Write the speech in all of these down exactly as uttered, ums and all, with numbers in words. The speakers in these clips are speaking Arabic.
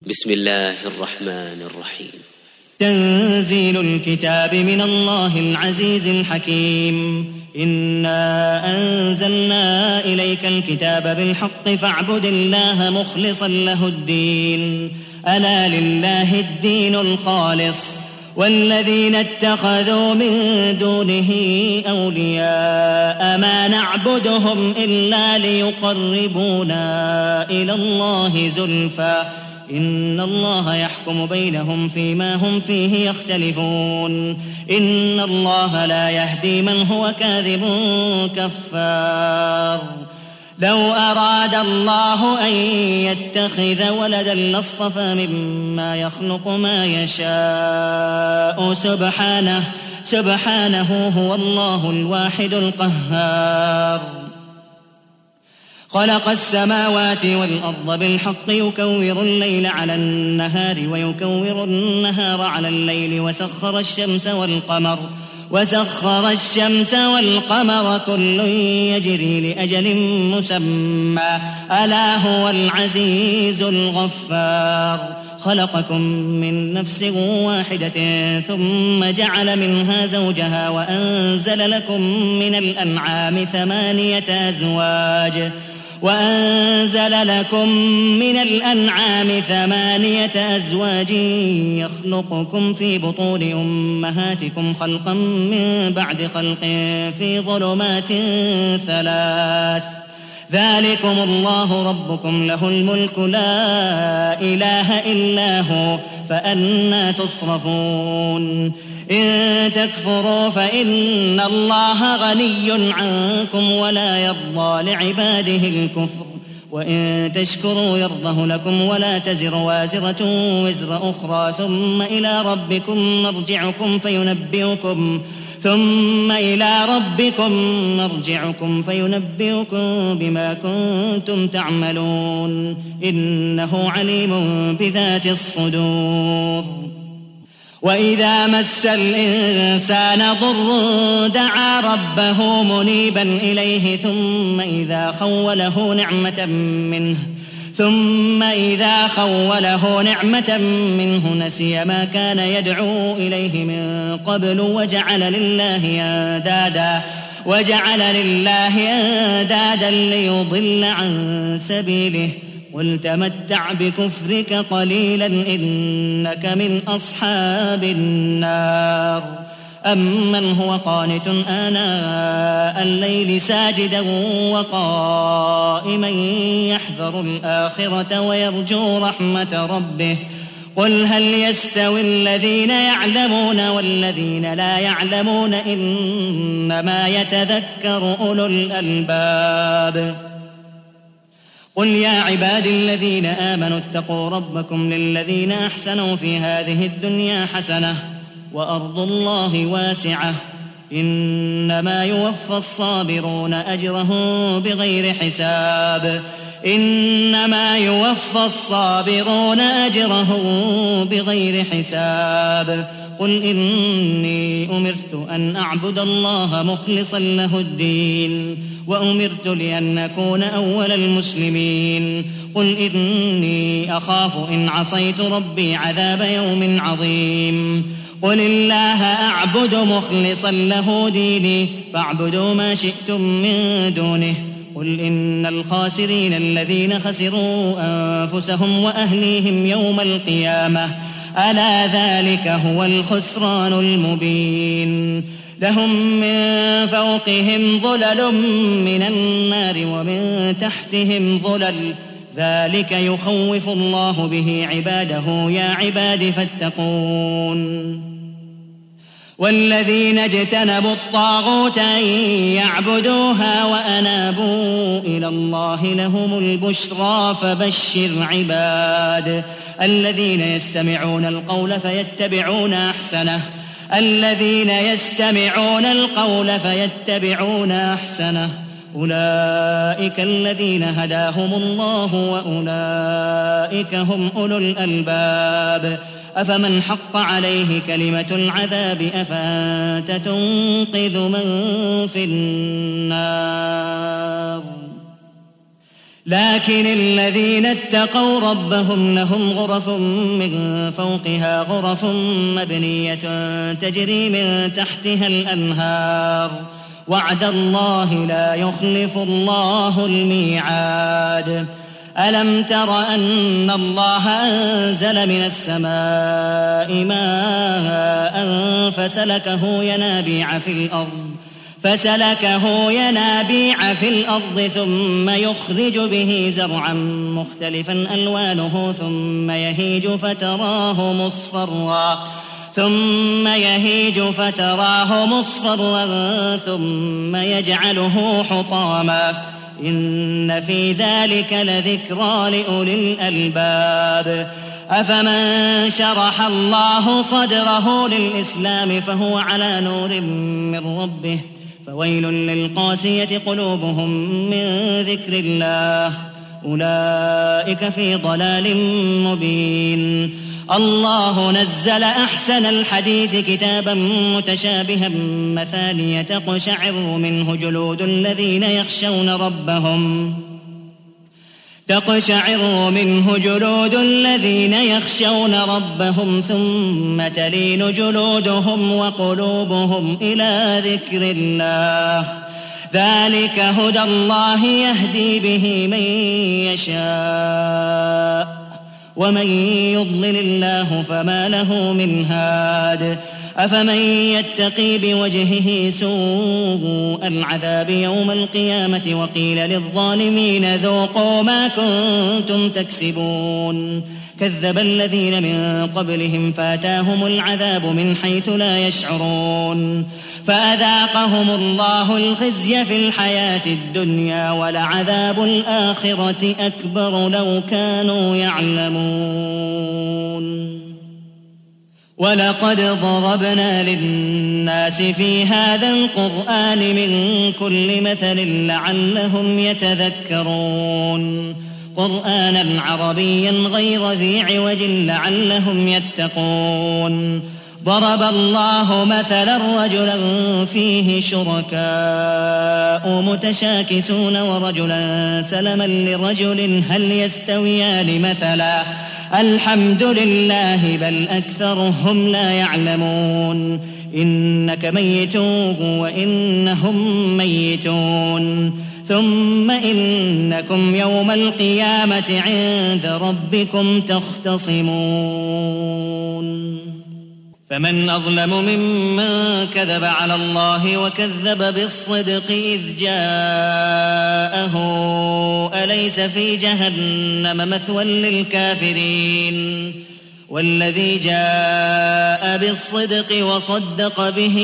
بسم الله الرحمن الرحيم. تنزيل الكتاب من الله العزيز الحكيم. إنا أنزلنا إليك الكتاب بالحق فاعبد الله مخلصا له الدين ألا لله الدين الخالص والذين اتخذوا من دونه أولياء ما نعبدهم إلا ليقربونا إلى الله زلفى إن الله يحكم بينهم فيما هم فيه يختلفون إن الله لا يهدي من هو كاذب كفار. لو أراد الله أن يتخذ ولدا لاصطفى مما يخلق ما يشاء سبحانه سبحانه هو الله الواحد القهار. خلق السماوات والأرض بالحق يكور الليل على النهار ويكور النهار على الليل وسخر الشمس والقمر وسخر الشمس والقمر كل يجري لأجل مسمى ألا هو العزيز الغفار. خلقكم من نفس واحدة ثم جعل منها زوجها وأنزل لكم من الأنعام ثمانية أزواج وأنزل لكم من الأنعام ثمانية أزواج يخلقكم في بطون أمهاتكم خلقا من بعد خلق في ظلمات ثلاث ذلكم الله ربكم له الملك لا إله إلا هو فأنى تصرفون. إن تكفروا فإن الله غني عنكم ولا يرضى لعباده الكفر وإن تشكروا يرضه لكم ولا تزر وازرة وزر أخرى ثم إلى ربكم مرجعكم فينبئكم ثم إلى ربكم مرجعكم فينبئكم بما كنتم تعملون إنه عليم بذات الصدور. وإذا مس الإنسان ضر دعا ربه منيبا إليه ثم إذا خوله نعمة منه ثم إذا خوله نعمة منه نسي ما كان يدعو إليه من قبل وجعل لله أندادا وجعل لله أندادا ليضل عن سبيله قل تمتع بكفرك قليلا إنك من أصحاب النار. أمن هو قانت آناء الليل ساجدا وقائما يحذر الآخرة ويرجو رحمة ربه قل هل يستوي الذين يعلمون والذين لا يعلمون إنما يتذكر أولو الألباب. قل يا عبادي الذين آمنوا اتقوا ربكم للذين أحسنوا في هذه الدنيا حسنة وأرض الله واسعة إنما يوفى الصابرون أجرهم بغير حساب إنما يوفى الصابرون أجرهم بغير حساب. قل إني أمرت أن أعبد الله مخلصا له الدين وأمرت لأن أكون أول المسلمين. قل إني أخاف إن عصيت ربي عذاب يوم عظيم. قل الله أعبد مخلصا له ديني فاعبدوا ما شئتم من دونه. قل إن الخاسرين الذين خسروا أنفسهم وأهليهم يوم القيامة ألا ذلك هو الخسران المبين. لهم من فوقهم ظلل من النار ومن تحتهم ظلل ذلك يخوف الله به عباده يا عباد فاتقون. والذين اجتنبوا الطاغوت أن يعبدوها وأنابوا إلى الله لهم البشرى فبشر عباد الذين يستمعون القول فيتبعون أحسنه الذين يستمعون القول فيتبعون أحسنه أولئك الذين هداهم الله وأولئك هم أولو الألباب. أفمن حق عليه كلمة العذاب أفأنت تنقذ من في النار. لكن الذين اتقوا ربهم لهم غرف من فوقها غرف مبنية تجري من تحتها الأنهار وعد الله لا يخلف الله الميعاد. ألم تر أن الله أنزل من السماء ماء فسلكه ينابيع في الأرض فسلكه ينابيع في الأرض ثم يخرج به زرعا مختلفا ألوانه ثم يهيج فتراه مصفرا ثم يهيج فتراه مصفرا ثم يجعله حطاما إن في ذلك لذكرى لأولي الألباب. أفمن شرح الله صدره للإسلام فهو على نور من ربه فويل للقاسية قلوبهم من ذكر الله أولئك في ضلال مبين. الله نزل أحسن الحديث كتابا متشابها مثانية تقشعر منه جلود الذين يخشون ربهم تقشعر منه جلود الذين يخشون ربهم ثم تلين جلودهم وقلوبهم إلى ذكر الله ذلك هدى الله يهدي به من يشاء ومن يضلل الله فما له من هاد. أفمن يتقي بوجهه سوء العذاب يوم القيامة وقيل للظالمين ذوقوا ما كنتم تكسبون كذب الذين من قبلهم فاتاهم العذاب من حيث لا يشعرون فأذاقهم الله الخزي في الحياة الدنيا ولعذاب الآخرة أكبر لو كانوا يعلمون. ولقد ضربنا للناس في هذا القرآن من كل مثل لعلهم يتذكرون قرآنا عربيا غير ذي عوج لعلهم يتقون. ضرب الله مثلا رجلا فيه شركاء متشاكسون ورجلا سلما لرجل هل يستويان مثلا الحمد لله بل أكثرهم لا يعلمون. إنك ميت وإنهم ميتون ثم إنكم يوم القيامة عند ربكم تختصمون. فمن أظلم ممن كذب على الله وكذب بالصدق إذ جاءه أليس في جهنم مثوى للكافرين والذي جاء بالصدق وصدق به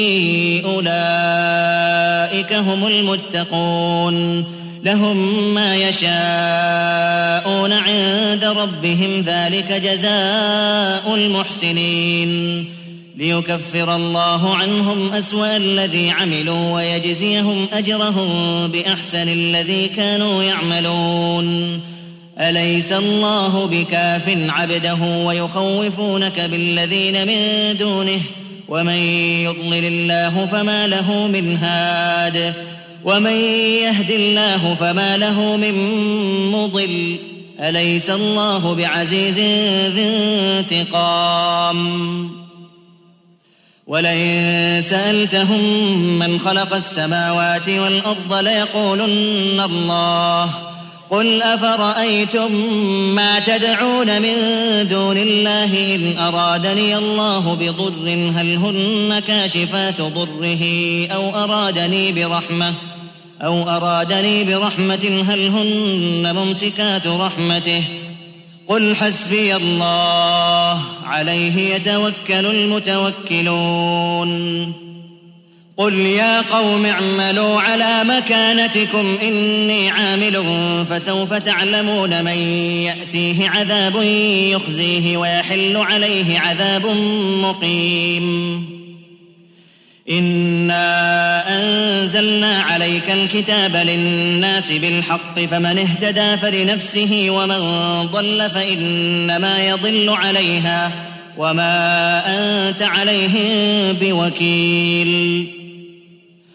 أولئك هم المتقون لهم ما يشاءون عند ربهم ذلك جزاء المحسنين ليكفر الله عنهم أسوأ الذي عملوا ويجزيهم أجرهم بأحسن الذي كانوا يعملون. أليس الله بكاف عبده ويخوفونك بالذين من دونه ومن يضلل الله فما له من هاد ومن يهد الله فما له من مضل أليس الله بعزيز ذي انتقام. ولئن سألتهم من خلق السماوات والأرض ليقولن الله قل أفرأيتم ما تدعون من دون الله إن أرادني الله بضر هل هن كاشفات ضره أو أرادني برحمة أو أرادني برحمة هل هن ممسكات رحمته قل حسبي الله عليه يتوكل المتوكلون. قل يا قوم اعملوا على مكانتكم إني عامل فسوف تعلمون من يأتيه عذاب يخزيه ويحل عليه عذاب مقيم. إنا أنزلنا عليك الكتاب للناس بالحق فمن اهتدى فلنفسه ومن ضل فإنما يضل عليها وما أنت عليهم بوكيل.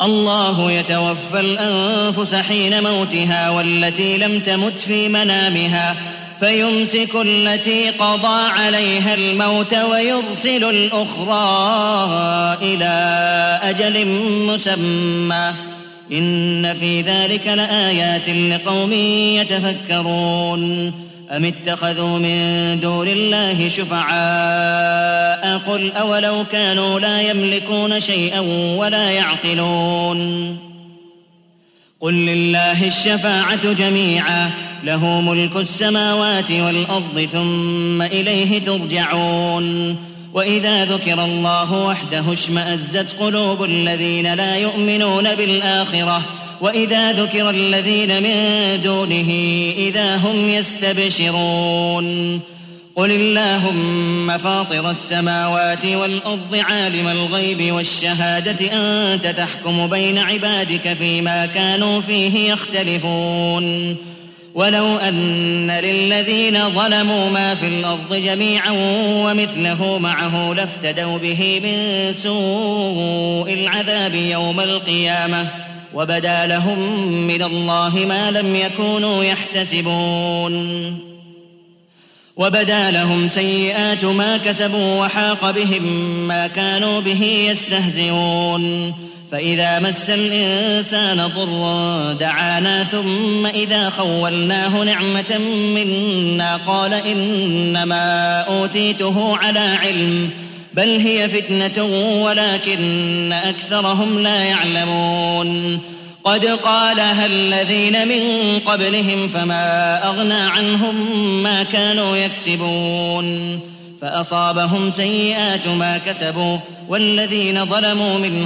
الله يتوفى الأنفس حين موتها والتي لم تمت في منامها فيمسك التي قضى عليها الموت ويرسل الأخرى إلى أجل مسمى إن في ذلك لآيات لقوم يتفكرون أم اتخذوا من دون الله شفعاء قل أولو كانوا لا يملكون شيئا ولا يعقلون قل لله الشفاعة جميعا له ملك السماوات والأرض ثم إليه ترجعون وإذا ذكر الله وحده اشمأزت قلوب الذين لا يؤمنون بالآخرة وإذا ذكر الذين من دونه إذا هم يستبشرون قل اللهم فاطر السماوات والأرض عالم الغيب والشهادة أنت تحكم بين عبادك فيما كانوا فيه يختلفون ولو أن للذين ظلموا ما في الأرض جميعا ومثله معه لافتدوا به من سوء العذاب يوم القيامة وبدا لهم من الله ما لم يكونوا يحتسبون وبدا لهم سيئات ما كسبوا وحاق بهم ما كانوا به يستهزئون فإذا مس الإنسان ضر دعانا ثم إذا خولناه نعمة منا قال إنما أوتيته على علم بل هي فتنة ولكن أكثرهم لا يعلمون قد قالها الذين من قبلهم فما أغنى عنهم ما كانوا يكسبون فأصابهم سيئات ما كسبوا والذين ظلموا من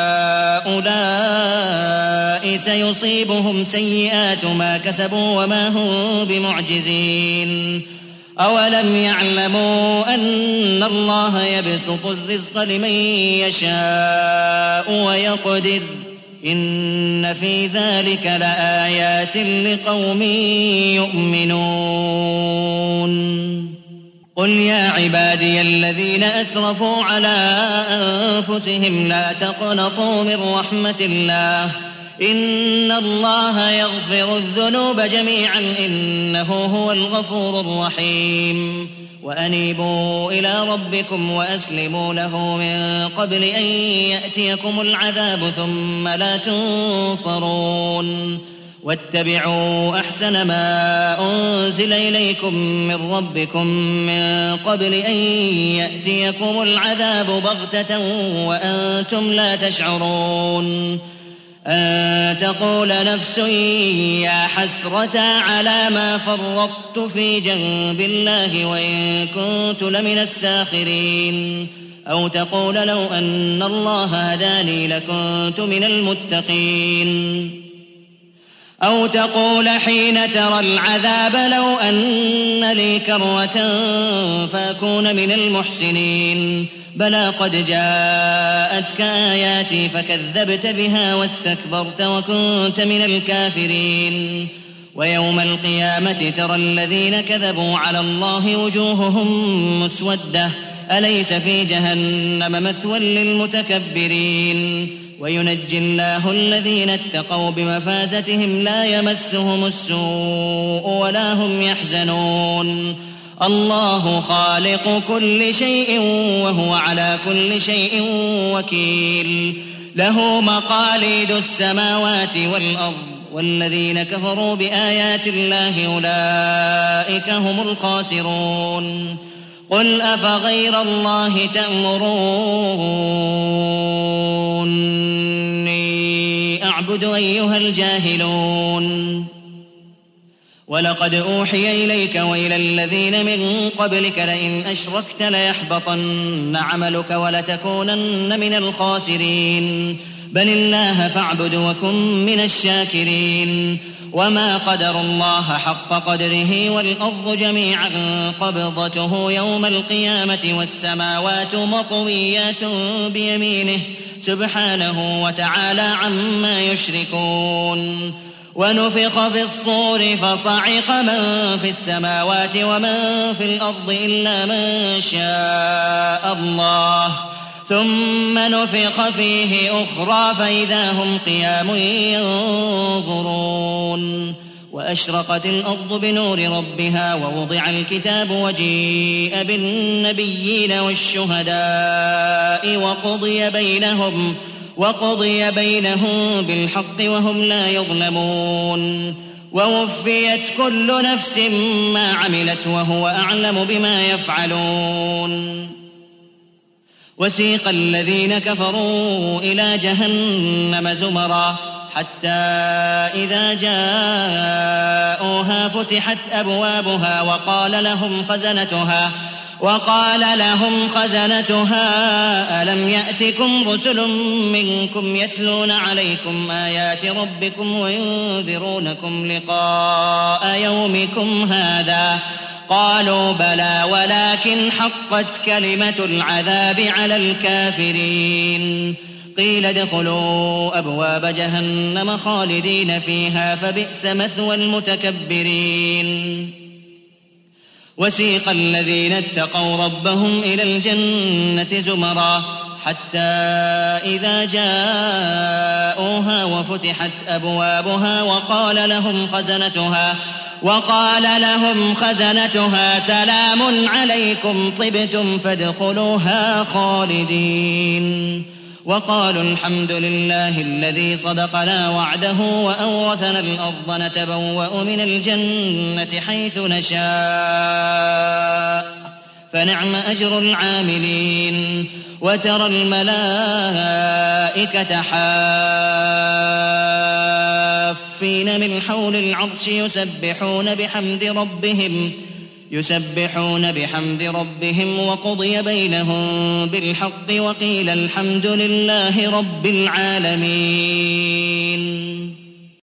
هؤلاء سيصيبهم سيئات ما كسبوا وما هم بمعجزين أولم يعلموا أن الله يبسط الرزق لمن يشاء ويقدر إن في ذلك لآيات لقوم يؤمنون قل يا عبادي الذين أسرفوا على أنفسهم لا تقنطوا من رحمة الله إن الله يغفر الذنوب جميعا إنه هو الغفور الرحيم وأنيبوا إلى ربكم وأسلموا له من قبل أن يأتيكم العذاب ثم لا تنصرون واتبعوا أحسن ما أنزل إليكم من ربكم من قبل أن يأتيكم العذاب بغتة وأنتم لا تشعرون أن تقول نفس يا حسرة على ما فرطت في جنب الله وإن كنت لمن الساخرين أو تقول لو أن الله هداني لكنت من المتقين أو تقول حين ترى العذاب لو أن لي كرة فأكون من المحسنين بلى قد جاءتك آياتي فكذبت بها واستكبرت وكنت من الكافرين ويوم القيامة ترى الذين كذبوا على الله وجوههم مسودة أليس في جهنم مثوى للمتكبرين وينجي الله الذين اتقوا بمفازتهم لا يمسهم السوء ولا هم يحزنون الله خالق كل شيء وهو على كل شيء وكيل له مقاليد السماوات والأرض والذين كفروا بآيات الله أولئك هم الخاسرون قل أفغير الله تأمروني أعبد أيها الجاهلون ولقد أوحي إليك وإلى الذين من قبلك لئن أشركت ليحبطن عملك ولتكونن من الخاسرين بل الله فاعبد وكن من الشاكرين وما قدر الله حق قدره والأرض جميعا قبضته يوم القيامة والسماوات مطويات بيمينه سبحانه وتعالى عما يشركون ونفخ في الصور فصعق من في السماوات ومن في الأرض إلا من شاء الله ثم نفخ فيه أخرى فإذا هم قيام ينظرون وأشرقت الأرض بنور ربها ووضع الكتاب وجيء بالنبيين والشهداء وقضي بينهم وقضي بينهم بالحق وهم لا يظلمون ووفيت كل نفس ما عملت وهو أعلم بما يفعلون وسيق الذين كفروا إلى جهنم زمرا حتى إذا جاءوها فتحت أبوابها وقال لهم خزنتها وقال لهم خزنتها ألم يأتكم رسل منكم يتلون عليكم آيات ربكم وينذرونكم لقاء يومكم هذا قالوا بلى ولكن حقت كلمة العذاب على الكافرين قيل ادخلوا أبواب جهنم خالدين فيها فبئس مثوى المتكبرين وسيق الذين اتقوا ربهم إلى الجنة زمرا حتى إذا جاءوها وفتحت أبوابها وقال لهم خزنتها وقال لهم خزنتها سلام عليكم طبتم فادخلوها خالدين وقالوا الحمد لله الذي صدقنا وعده وأورثنا الأرض نتبوأ من الجنة حيث نشاء فنعم أجر العاملين وترى الملائكة حافين من حول العرش يسبحون بحمد ربهم يسبحون بحمد ربهم وقضي بينهم بالحق وقيل الحمد لله رب العالمين.